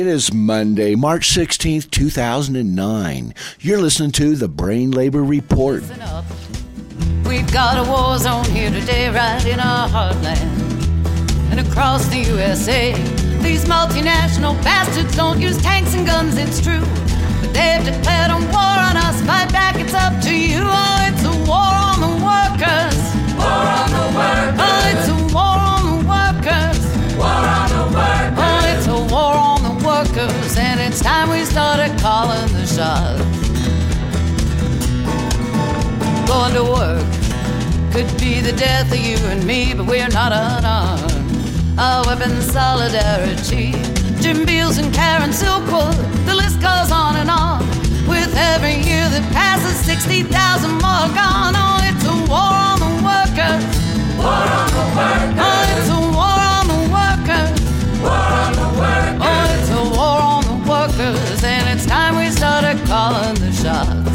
It is Monday, March 16th, 2009. You're listening to the Brain Labor Report. We've got a war zone here today, right in our heartland. And across the USA, these multinational bastards don't use tanks and guns, it's true. But they've declared a war on us, fight back, it's up to you. Oh, it's a war on the workers. War on the workers. Oh, it's a war on the workers. War on the workers. Oh, it's a war on the workers. And it's time we started calling the shots. Going to work could be the death of you and me, but we're not unarmed. Our weapons, solidarity. Jim Beals and Karen Silkwood, the list goes on and on. With every year that passes, 60,000 more gone. Oh, it's a war on the workers. War on the workers. Oh, it's a war on the workers. War on the workers. Oh, it's a war on the workers. And it's time we started calling the shots.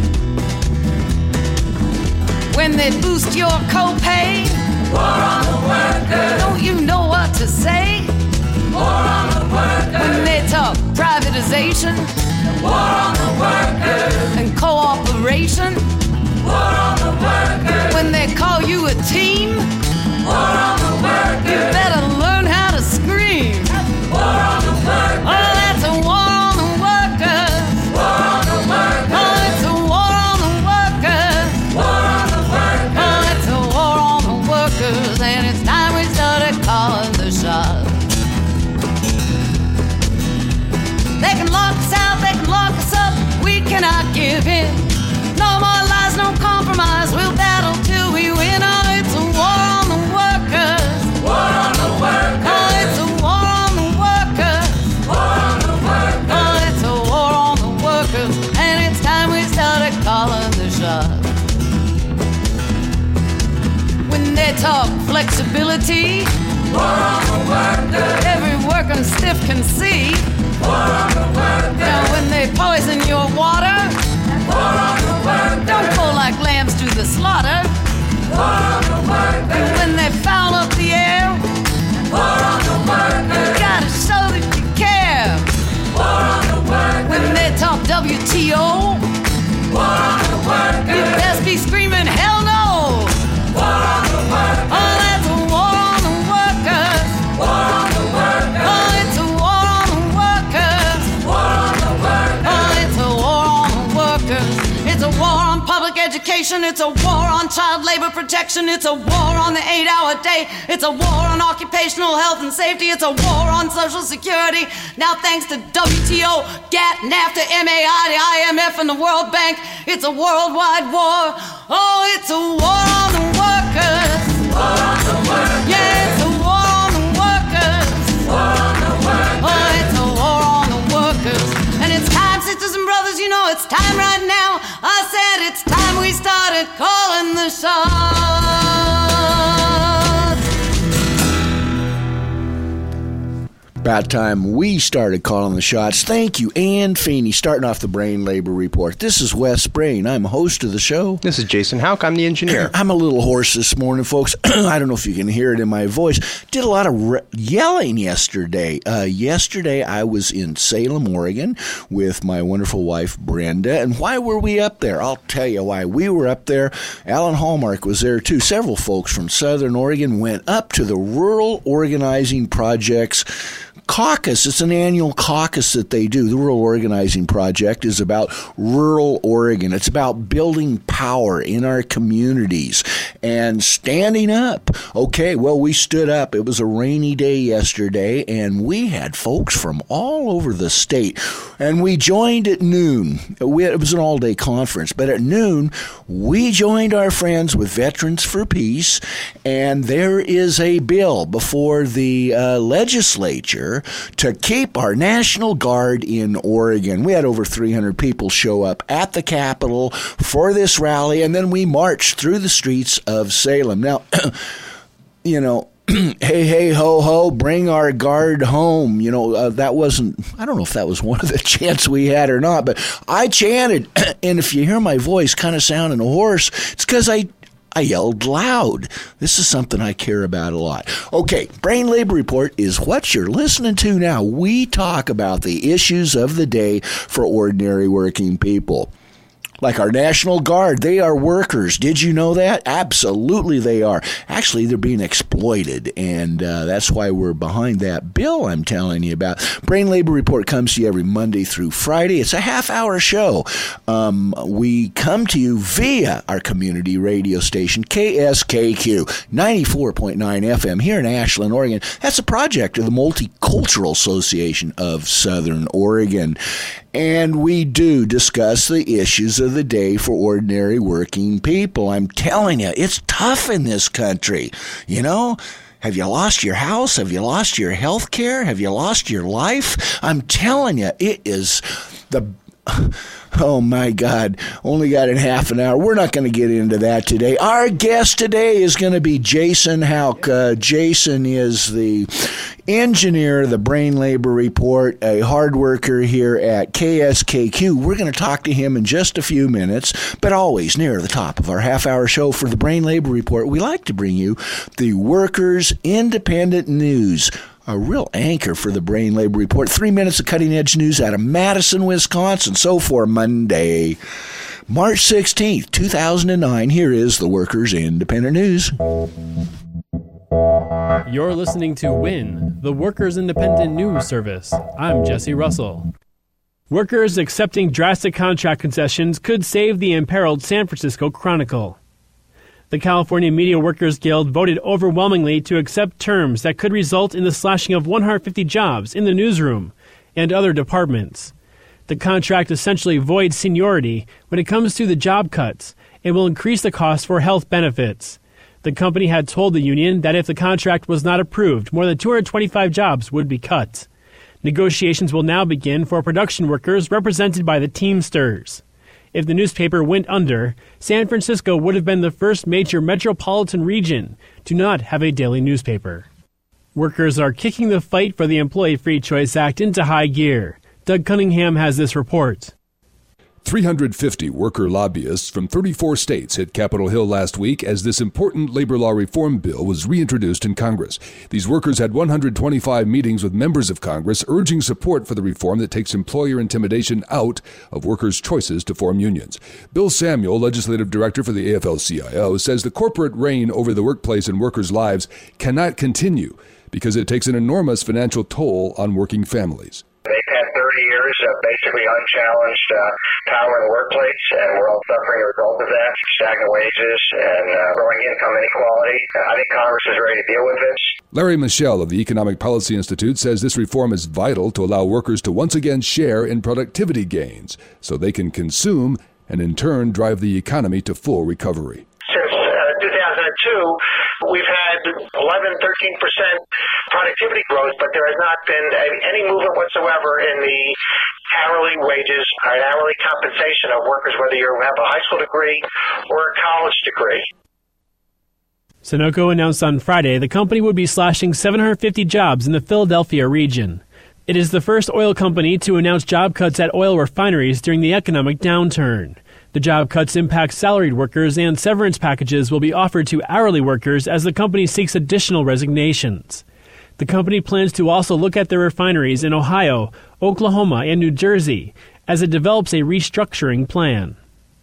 When they boost your copay, war on the workers. Don't you know what to say? War on the workers. When they talk privatization, war on the workers. And cooperation, war on the workers. When they call you a team, war on the workers. You better learn how to scream. War on the workers. Oh, that's a war on the workers. War on the workers. Oh, it's a war on the workers. War on the workers. Oh, it's a war on the workers. And it's time we started calling the shots. They can lock us out, they can lock us up. We cannot give in. No more lies, no compromise. We'll battle till we win. Oh, it's a war on the workers. War on the workers. Oh, it's a war on the workers. War on the workers. Oh, it's a war on the workers. And it's time we started calling the shots. When they talk flexibility, war on the workers. Every working stiff can see. War on the workers. Now when they poison your water, war on the workers. Don't go like lambs to the slaughter. War on the workers. And when they foul up the air, war on the workers. You gotta show that you care. War on the workers. When they talk WTO, war on the workers. You best be screaming hell no. War on the workers. Oh, that's a war on the workers. War on the workers. Oh, it's a war on the workers. War on the workers. Oh, it's a war on the workers. It's a war on public education. It's a war on child labor protection. It's a war on the 8-hour day. It's a war on occupational health and safety. It's a war on Social Security. Now thanks to WTO, GATT, NAFTA, MAI, the IMF, and the World Bank, it's a worldwide war. Oh, it's a war on the workers. War on the workers. Yeah, it's a war on the workers. War on the workers. Oh, it's a war on the workers. And it's time, sisters and brothers, you know it's time right now. I said it's time we started calling the shots. About time we started calling the shots. Thank you, Ann Feeney, starting off the Brain Labor Report. This is Wes Brain. I'm a host of the show. This is Jason Houck. I'm the engineer. I'm a little hoarse this morning, folks. I don't know if you can hear it in my voice. Did a lot of yelling yesterday. Yesterday, I was in Salem, Oregon, with my wonderful wife, Brenda. And why were we up there? I'll tell you why. We were up there. Alan Hallmark was there, too. Several folks from Southern Oregon went up to the Rural Organizing Project's caucus. It's an annual caucus that they do. The Rural Organizing Project is about rural Oregon. It's about building power in our communities and standing up. Okay, well, we stood up. It was a rainy day yesterday, and we had folks from all over the state. And we joined at noon. It was an all-day conference, but at noon, we joined our friends with Veterans for Peace, and there is a bill before the legislature to keep our National Guard in Oregon. We had over 300 people show up at the Capitol for this rally, and then we marched through the streets of Salem. Now, you know, hey, hey, ho, ho, bring our guard home. You know, that wasn't, I don't know if that was one of the chants we had or not, but I chanted, and if you hear my voice kind of sounding hoarse, it's because I I yelled loud. This is something I care about a lot. Okay, Brain Labor Report is what you're listening to now. We talk about the issues of the day for ordinary working people. Like our National Guard, they are workers. Did you know that? Absolutely they are. Actually, they're being exploited, and that's why we're behind that bill I'm telling you about. Brain Labor Report comes to you every Monday through Friday. It's a half-hour show. We come to you via our community radio station, KSKQ, 94.9 FM here in Ashland, Oregon. That's a project of the Multicultural Association of Southern Oregon. And we do discuss the issues of the day for ordinary working people. I'm telling you, it's tough in this country. You know, have you lost your house? Have you lost your health care? Have you lost your life? I'm telling you, it is the... Oh, my God. Only got in half an hour. We're not going to get into that today. Our guest today is going to be Jason Houck. Jason is the engineer of the Brain Labor Report, a hard worker here at KSKQ. We're going to talk to him in just a few minutes, but always near the top of our half-hour show for the Brain Labor Report, we like to bring you the Workers' Independent News, a real anchor for the Brain Labor Report. 3 minutes of cutting-edge news out of Madison, Wisconsin. So for Monday, March 16th, 2009, here is the Workers' Independent News. You're listening to WIN, the Workers' Independent News Service. I'm Jesse Russell. Workers accepting drastic contract concessions could save the imperiled San Francisco Chronicle. The California Media Workers Guild voted overwhelmingly to accept terms that could result in the slashing of 150 jobs in the newsroom and other departments. The contract essentially voids seniority when it comes to the job cuts and will increase the cost for health benefits. The company had told the union that if the contract was not approved, more than 225 jobs would be cut. Negotiations will now begin for production workers represented by the Teamsters. If the newspaper went under, San Francisco would have been the first major metropolitan region to not have a daily newspaper. Workers are kicking the fight for the Employee Free Choice Act into high gear. Doug Cunningham has this report. 350 worker lobbyists from 34 states hit Capitol Hill last week as this important labor law reform bill was reintroduced in Congress. These workers had 125 meetings with members of Congress urging support for the reform that takes employer intimidation out of workers' choices to form unions. Bill Samuel, legislative director for the AFL-CIO, says the corporate reign over the workplace and workers' lives cannot continue because it takes an enormous financial toll on working families. They've had 30 years of basically unchallenged power in the workplace, and we're all suffering a result of that, stagnant wages and growing income inequality. I think Congress is ready to deal with this. Larry Michel of the Economic Policy Institute says this reform is vital to allow workers to once again share in productivity gains so they can consume and in turn drive the economy to full recovery. Since 2002, we've had 11-13% productivity growth, but there has not been any movement whatsoever in the hourly wages or hourly compensation of workers, whether you have a high school degree or a college degree. Sunoco announced on Friday the company would be slashing 750 jobs in the Philadelphia region. It is the first oil company to announce job cuts at oil refineries during the economic downturn. The job cuts impact salaried workers, and severance packages will be offered to hourly workers as the company seeks additional resignations. The company plans to also look at their refineries in Ohio, Oklahoma, and New Jersey as it develops a restructuring plan.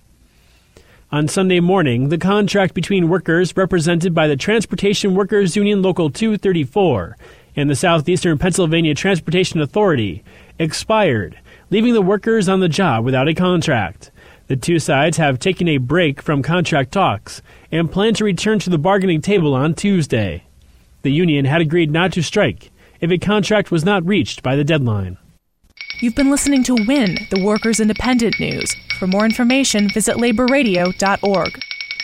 On Sunday morning, the contract between workers represented by the Transportation Workers Union Local 234 and the Southeastern Pennsylvania Transportation Authority expired, leaving the workers on the job without a contract. The two sides have taken a break from contract talks and plan to return to the bargaining table on Tuesday. The union had agreed not to strike if a contract was not reached by the deadline. You've been listening to WIN, the Workers' Independent News. For more information, visit laborradio.org.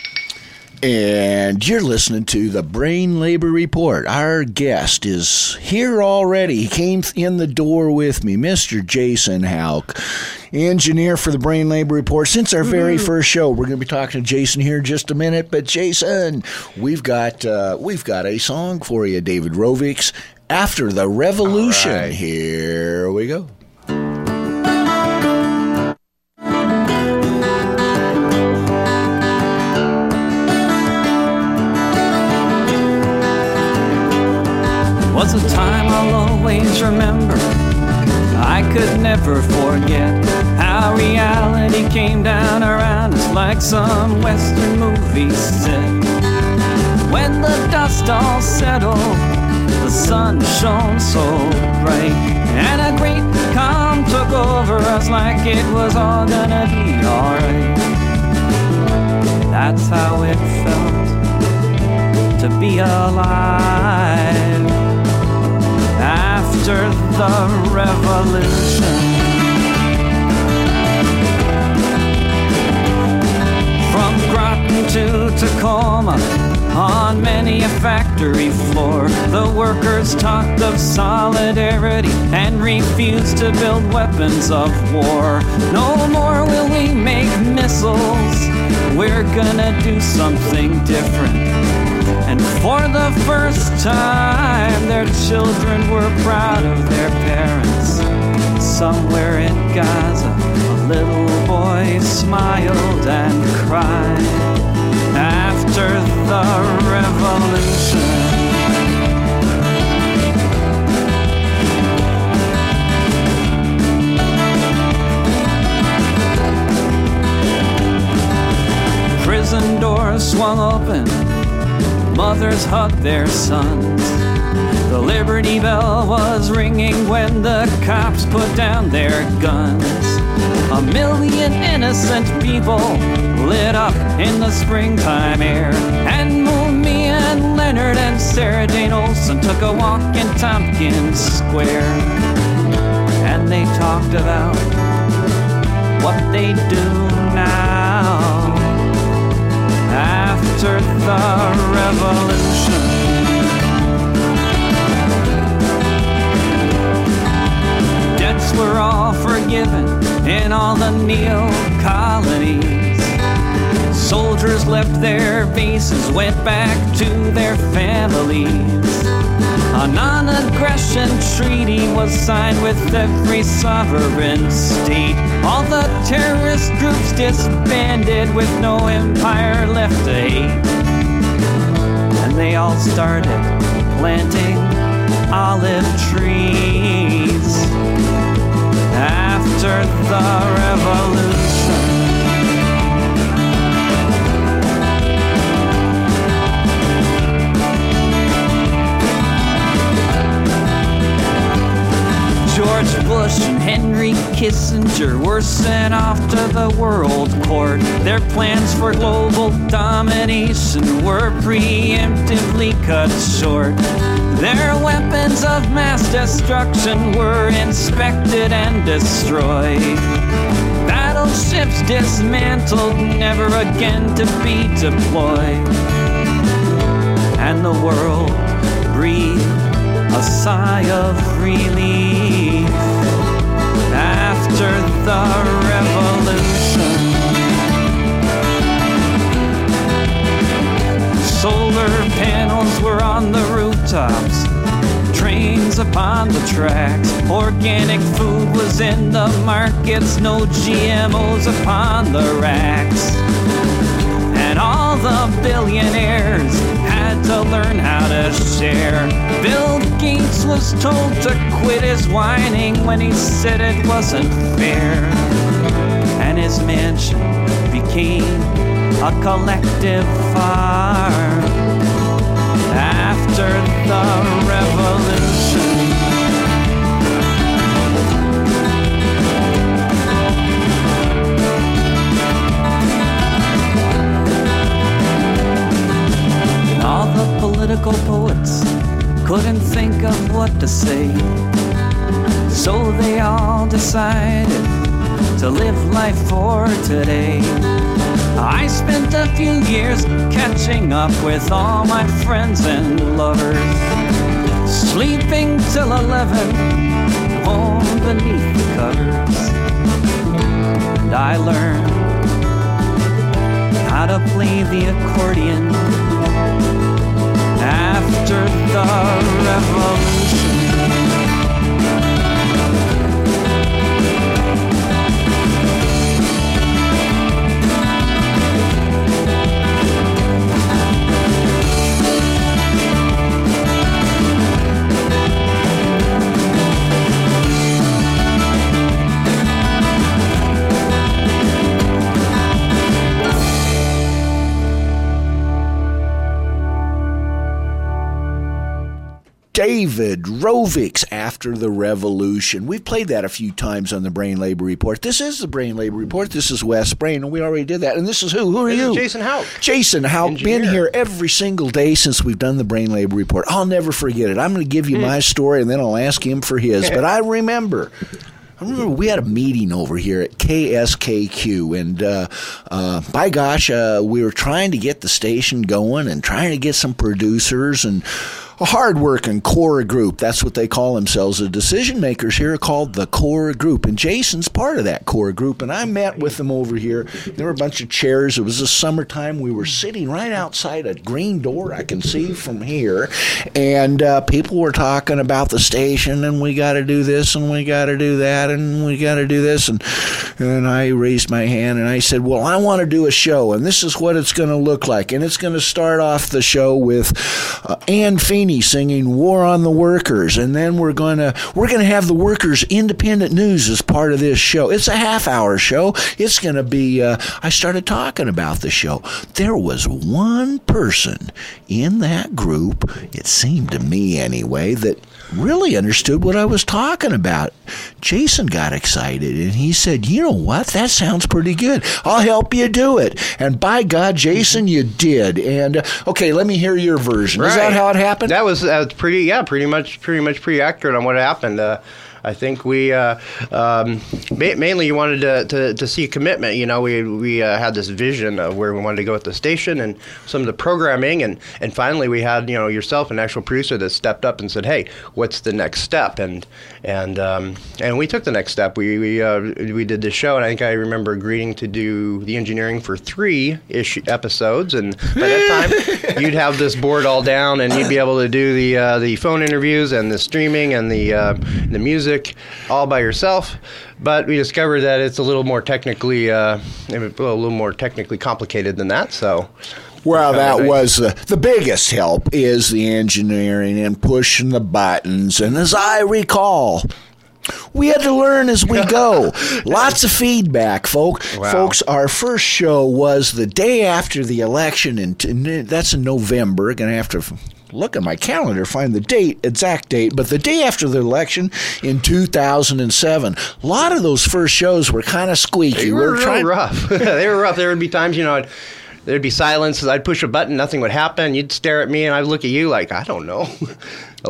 And you're listening to the Brain Labor Report. Our guest is here already. He came in the door with me, Mr. Jason Houck, engineer for the Brain Labor Report. Since our very first show, we're going to be talking to Jason here in just a minute. But Jason, we've got a song for you, David Rovics, After the Revolution. Right. Here we go. could never forget how reality came down around us like some Western movie set. When the dust all settled, the sun shone so bright, and a great calm took over us like it was all gonna be alright. That's how it felt to be alive after the revolution. From Groton to Tacoma, on many a factory floor, the workers talked of solidarity and refused to build weapons of war. No more will we make missiles, we're gonna do something different. And for the first time, their children were proud of their parents. Somewhere in Gaza, a little boy smiled and cried after the revolution. Prison doors swung open, mothers hugged their sons. The Liberty Bell was ringing when the cops put down their guns. 1 million innocent people lit up in the springtime air. And me and Leonard and Sarah Jane Olsen took a walk in Tompkins Square. And they talked about what they do now after the revolution. Debts were all forgiven in all the neo-colonies. Soldiers left their bases, went back to their families. A non-aggression treaty was signed with every sovereign state. All the terrorist groups disbanded with no empire left to hate. And they all started planting olive trees after the revolution. George Bush and Henry Kissinger were sent off to the World Court. Their plans for global domination were preemptively cut short. Their weapons of mass destruction were inspected and destroyed. Battleships dismantled, never again to be deployed. And the world breathed a sigh of relief after the revolution. Solar panels were on the rooftops, trains upon the tracks. Organic food was in the markets, no GMOs upon the racks. And all the billionaires had to learn how to share. Bill Gates was told to quit his whining when he said it wasn't fair. And his mansion became a collective farm after the revolution. All the political poets couldn't think of what to say, so they all decided to live life for today. I spent a few years catching up with all my friends and lovers, sleeping till 11, home beneath the covers. And I learned how to play the accordion after the revolution. David Rovics, After the Revolution. We've played that a few times on the Brain Labor Report. This is the Brain Labor Report. This is Wes Brain, and we already did that. And this is who? Who are you? Jason Houck. Jason Houck, Engineer. been here every single day since we've done the Brain Labor Report. I'll never forget it. I'm going to give you my story, and then I'll ask him for his. But I remember we had a meeting over here at KSKQ, and by gosh, we were trying to get the station going and trying to get some producers and a hard-working core group. That's what they call themselves. The decision makers here are called the core group, and Jason's part of that core group, and I met with them over here. There were a bunch of chairs. It was the summertime. We were sitting right outside a green door I can see from here, and people were talking about the station, and we got to do this, and we got to do that, and we got to do this, and I raised my hand, and I said, well, I want to do a show, and this is what it's going to look like, and it's going to start off the show with Ann Feeney singing War on the Workers, and then we're going to have the Workers Independent News as part of this show. It's a half-hour show. It's going to be, I started talking about the show. There was one person in that group, it seemed to me anyway, that really understood what I was talking about. Jason got excited, and he said, you know what? That sounds pretty good. I'll help you do it. And by God, Jason, you did. And, okay, let me hear your version. Right. Is that how it happened? That was pretty accurate on what happened. I think we mainly wanted to see commitment. You know, we had this vision of where we wanted to go at the station and some of the programming, and finally we had, you know, yourself, an actual producer, that stepped up and said, "Hey, what's the next step?" And we took the next step. We did this show, and I think I remember agreeing to do the engineering for 3-ish episodes, and by that time you'd have this board all down, and you'd be able to do the phone interviews and the streaming and the music all by yourself. But we discovered that it's a little more technically complicated than that. So, well, that was the biggest help is the engineering and pushing the buttons. And as I recall, we had to learn as we go. Lots of feedback, folks. Wow. Folks, our first show was the day after the election, and that's in November. Going to have to look at my calendar, find the exact date, but the day after the election in 2007. A lot of those first shows were kind of squeaky. They were real rough. They were rough. There would be times, you know, there'd be silence. I'd push a button, nothing would happen. You'd stare at me, and I'd look at you like, I don't know. A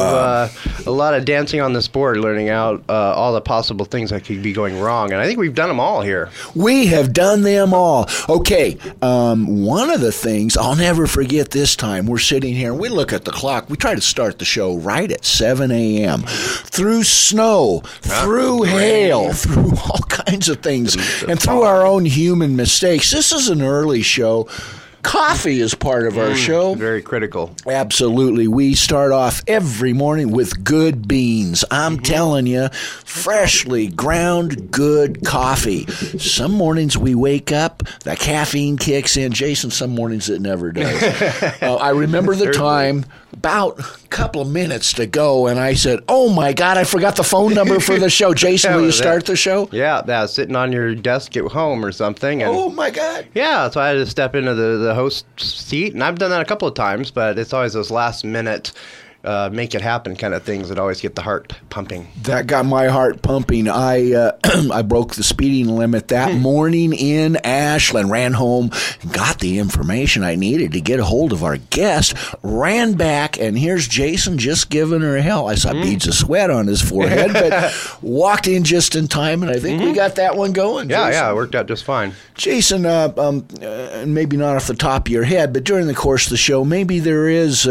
lot of dancing on this board, learning out all the possible things that could be going wrong, and I think we've done them all here. We have done them all. Okay, one of the things I'll never forget this time, we're sitting here and we look at the clock. We try to start the show right at 7 a.m. Through snow, through hail, through all kinds of things, and through our own human mistakes. This is an early show. Coffee is part of our show. Very critical. Absolutely. We start off every morning with good beans. I'm telling you, freshly ground good coffee. Some mornings we wake up, the caffeine kicks in. Jason, some mornings it never does. I remember the time, about a couple of minutes to go, and I said, oh my God, I forgot the phone number for the show. Jason, will you start the show? Yeah, sitting on your desk at home or something. And oh my God. Yeah, so I had to step into the host seat, and I've done that a couple of times, but it's always those last minute make it happen kind of things that always get the heart pumping. That got my heart pumping. I broke the speeding limit that morning in Ashland, ran home, got the information I needed to get a hold of our guest, ran back, and here's Jason just giving her hell. I saw beads of sweat on his forehead, but walked in just in time, and I think we got that one going. Yeah, Jason. it worked out just fine. Jason, maybe not off the top of your head, but during the course of the show, maybe there is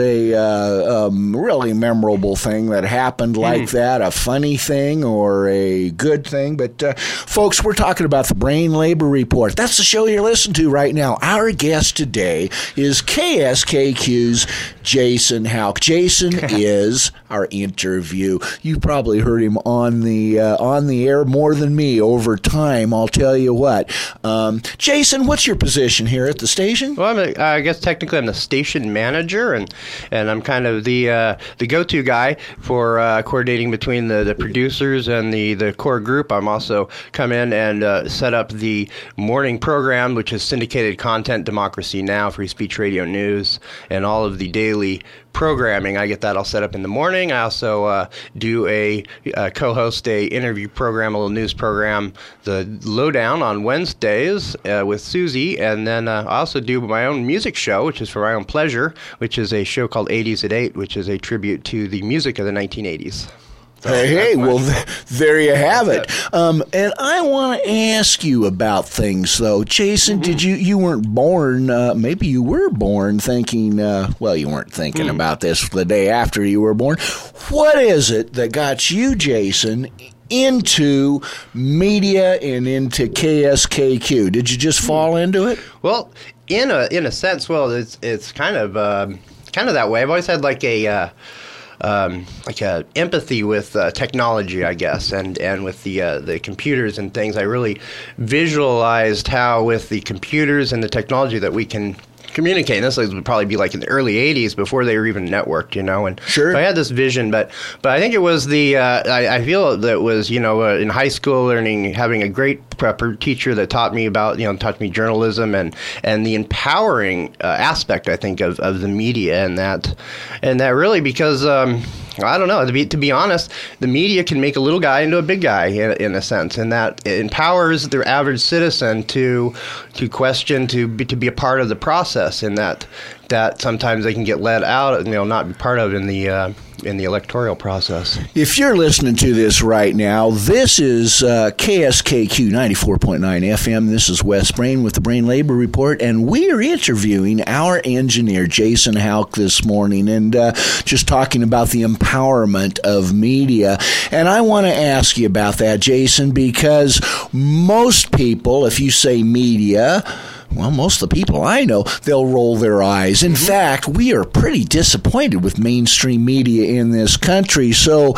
a really memorable thing that happened like that, a funny thing or a good thing. But folks, we're talking about the Brain Labor Report. That's the show you're listening to right now. Our guest today is KSKQ's Jason Houck. Jason is our interview. You probably heard him on the air more than me over time. I'll tell you what. Jason, what's your position here at the station? Well, I guess technically I'm the station manager, and I'm kind of the go-to guy for coordinating between the producers and the core group. I'm also come in and set up the morning program, which is syndicated content, Democracy Now!, Free Speech Radio News, and all of the daily programming. I get that all set up in the morning. I also do co-host a interview program, a little news program, the Lowdown on Wednesdays with Susie, and then I also do my own music show, which is for my own pleasure, which is a show called 80s at 8, which is a tribute to the music of the 1980s. So well, there you have it. And I want to ask you about things, though. Jason, did you weren't born, maybe you were born thinking, you weren't thinking about this the day after you were born. What is it that got you, Jason, into media and into KSKQ? Did you just fall into it? Well, in a sense, it's kind of that way. I've always had like a empathy with technology, I guess, and with the computers and things. I really visualized how with the computers and the technology that we can communicate. And this would probably be like in the early 80s before they were even networked, And sure. So I had this vision, but I think it was I feel that it was, in high school having a great teacher that taught me about, taught me journalism and the empowering aspect, I think, of the media and that really because, I don't know. To be honest, the media can make a little guy into a big guy in a sense, and that it empowers the average citizen to question, to be a part of the process, and that sometimes they can get let out, not be part of in the electoral process. If you're listening to this right now, this is KSKQ 94.9 FM. This is Wes Brain with the Brain Labor Report, and we are interviewing our engineer, Jason Houck, this morning, and just talking about the empowerment of media. And I want to ask you about that, Jason, because most people, if you say media, well, most of the people I know, they'll roll their eyes. In fact, we are pretty disappointed with mainstream media in this country. So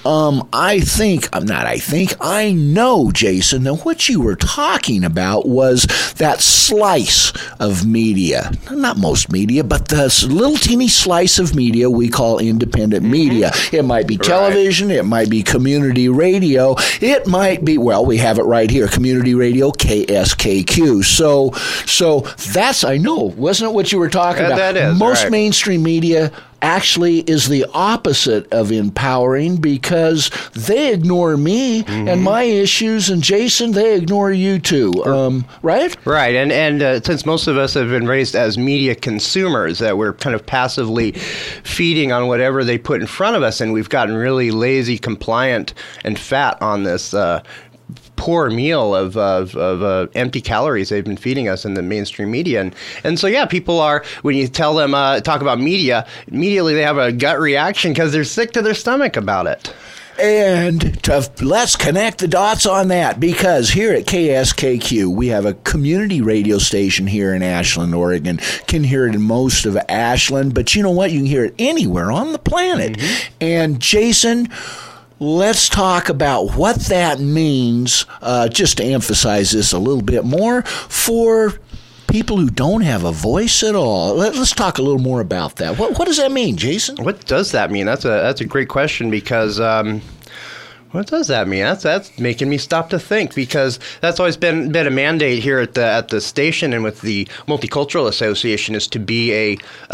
I know, Jason, that what you were talking about was that slice of media. Not most media, but the little teeny slice of media we call independent media. It might be television. It might be community radio. It might be, we have it right here, community radio, KSKQ. So that's, I know, wasn't it what you were talking about? That is, most mainstream media actually is the opposite of empowering because they ignore me and my issues, and Jason, they ignore you too, right? Right, and since most of us have been raised as media consumers, that we're kind of passively feeding on whatever they put in front of us, and we've gotten really lazy, compliant, and fat on this poor meal of empty calories they've been feeding us in the mainstream media. And so, yeah, people are, when you tell them, talk about media, immediately they have a gut reaction because they're sick to their stomach about it. And let's connect the dots on that, because here at KSKQ, we have a community radio station here in Ashland, Oregon. Can hear it in most of Ashland, but you know what? You can hear it anywhere on the planet. And Jason, let's talk about what that means, just to emphasize this a little bit more, for people who don't have a voice at all. Let's talk a little more about that. What does that mean, Jason? What does that mean? That's a great question, because what does that mean? That's making me stop to think, because that's always been a mandate here at the station and with the Multicultural Association, is to be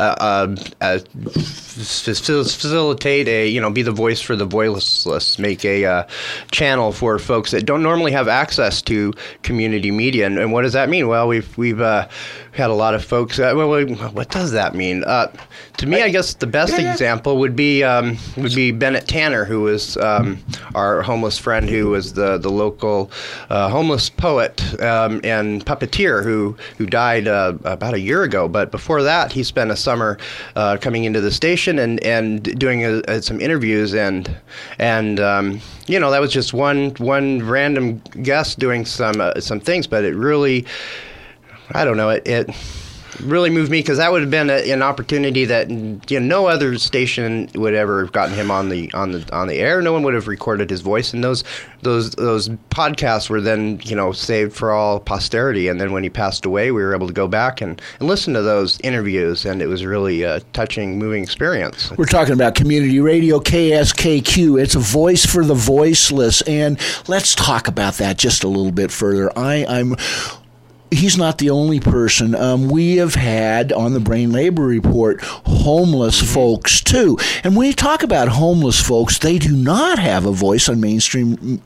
facilitate be the voice for the voiceless, make a channel for folks that don't normally have access to community media. And what does that mean? Well, we've had a lot of folks. What does that mean? To me, I guess the best example would be Bennett Tanner, who was our homeless friend, who was the local homeless poet and puppeteer who died about a year ago. But before that, he spent a summer coming into the station and doing some interviews, and that was just one random guest doing some things, but it really, I don't know, it really moved me, because that would have been an opportunity that no other station would ever have gotten him on the air. No one would have recorded his voice, and those podcasts were then saved for all posterity. And then when he passed away, we were able to go back and listen to those interviews, and it was really a touching, moving experience. We're talking about community radio, KSKQ. It's a voice for the voiceless, and let's talk about that just a little bit further. I'm he's not the only person. We have had on the Brain Labor Report homeless folks too. And when you talk about homeless folks, they do not have a voice on mainstream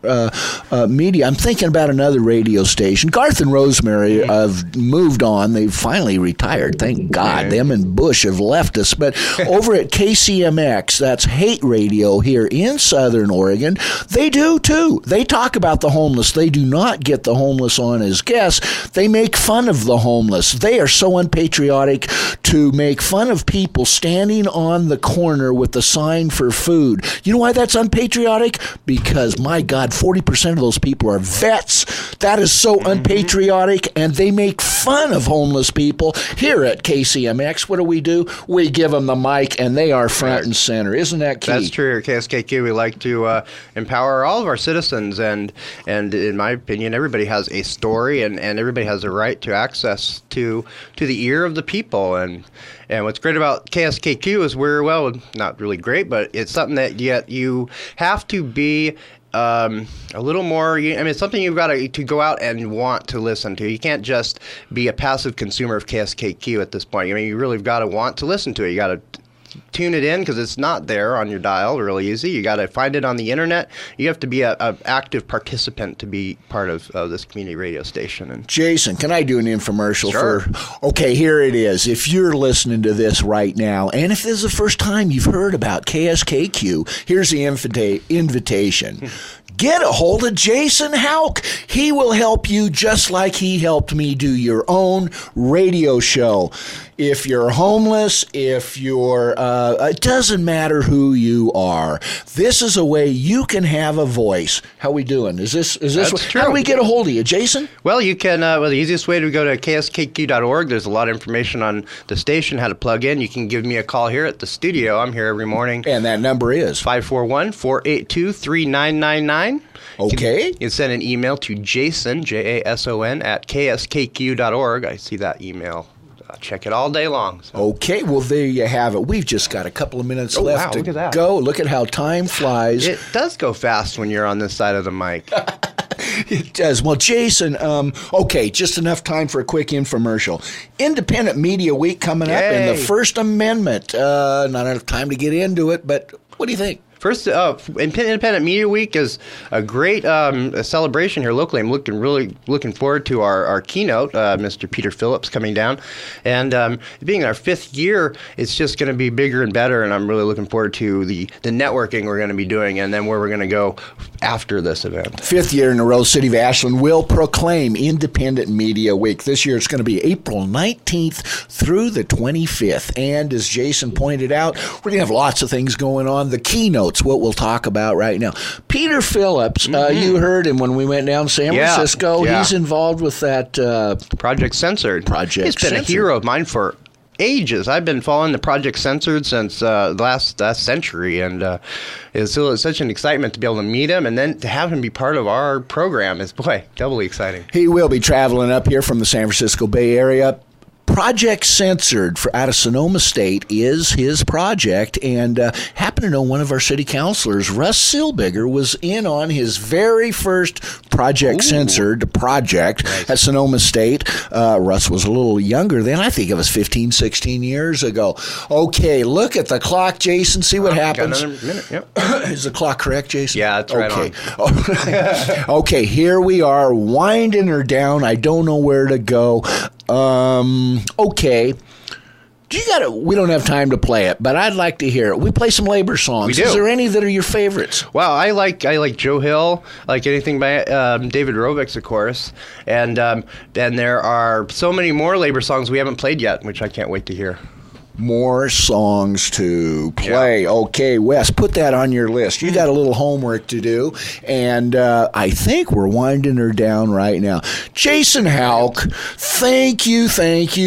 media. I'm thinking about another radio station. Garth and Rosemary have moved on. They've finally retired. Thank God. Them and Bush have left us. But over at KCMX, that's Hate Radio here in Southern Oregon, they do too. They talk about the homeless. They do not get the homeless on as guests. They make fun of the homeless. They are so unpatriotic to make fun of people standing on the corner with the sign for food. You know why that's unpatriotic? Because, my God, 40% of those people are vets. That is so unpatriotic, and they make fun of homeless people. Here at KCMX, what do? We give them the mic, and they are front and center. Isn't that key? That's true. At KSKQ, we like to empower all of our citizens, and in my opinion, everybody has a story, and everybody has a right to access to the ear of the people. And what's great about KSKQ is we're, well, not really great, but it's something that yet you have to be a little more, I mean, it's something you've got to go out and want to listen to. You can't just be a passive consumer of KSKQ at this point. I mean, you really got to want to listen to it. You got to tune it in because it's not there on your dial really easy. You got to find it on the internet. You have to be an active participant to be part of this community radio station. And Jason, can I do an infomercial? Sure. Okay, here it is. If you're listening to this right now, and if this is the first time you've heard about KSKQ, here's the invitation. Get a hold of Jason Houck. He will help you just like he helped me do your own radio show. If you're homeless, if you're, it doesn't matter who you are. This is a way you can have a voice. How we doing? Is this? True. How do we get a hold of you, Jason? Well, you can. The easiest way to go to kskq.org. There's a lot of information on the station, how to plug in. You can give me a call here at the studio. I'm here every morning. And that number is 541-482-3999. Okay. You can send an email to Jason, Jason, at kskq.org. I see that email. Check it all day long. So. Okay, well, there you have it. We've just got a couple of minutes left look at that. go. Look at how time flies. It does go fast when you're on this side of the mic. It does. Well, Jason, okay, just enough time for a quick infomercial. Independent Media Week coming up in the First Amendment. Not enough time to get into it, but what do you think? First, Independent Media Week is a great celebration here locally. I'm really looking forward to our keynote, Mr. Peter Phillips coming down. And being our 5th year, it's just going to be bigger and better, and I'm really looking forward to the networking we're going to be doing and then where we're going to go after this event. 5th year in a row, City of Ashland will proclaim Independent Media Week. This year it's going to be April 19th through the 25th. And as Jason pointed out, we're going to have lots of things going on. The keynote, what we'll talk about right now. Peter Phillips, you heard him when we went down to San Francisco. Yeah. He's involved with that Project Censored. He's been a hero of mine for ages. I've been following the Project Censored since the last century, and it's such an excitement to be able to meet him and then to have him be part of our program is, boy, doubly exciting. He will be traveling up here from the San Francisco Bay Area. Project Censored out of Sonoma State is his project, and happen to know one of our city councilors, Russ Silbigger, was in on his very first Project Censored project at Sonoma State. Russ was a little younger then. I think it was 15, 16 years ago. Okay, look at the clock, Jason. See what happens. Got another minute, yep. Is the clock correct, Jason? Yeah, that's right on. Okay, here we are, winding her down. I don't know where to go. Okay. We don't have time to play it, but I'd like to hear it. We play some labor songs. We do. Is there any that are your favorites? Well, I like Joe Hill, like anything by David Rovics, of course. And there are so many more labor songs we haven't played yet, which I can't wait to hear. More songs to play. Yeah. Okay, Wes, put that on your list. You got a little homework to do, and I think we're winding her down right now. Jason Houck, thank you for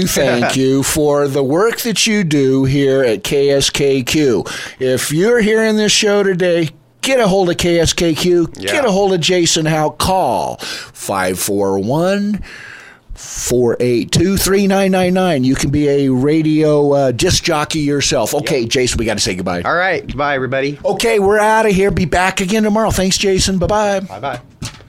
the work that you do here at KSKQ. If you're hearing this show today, get a hold of KSKQ. Yeah. Get a hold of Jason Houck. Call 541-482-3999. You can be a radio disc jockey yourself. Okay, Jason, we got to say goodbye. All right. Goodbye, everybody. Okay, we're out of here. Be back again tomorrow. Thanks, Jason. Bye-bye. Bye-bye.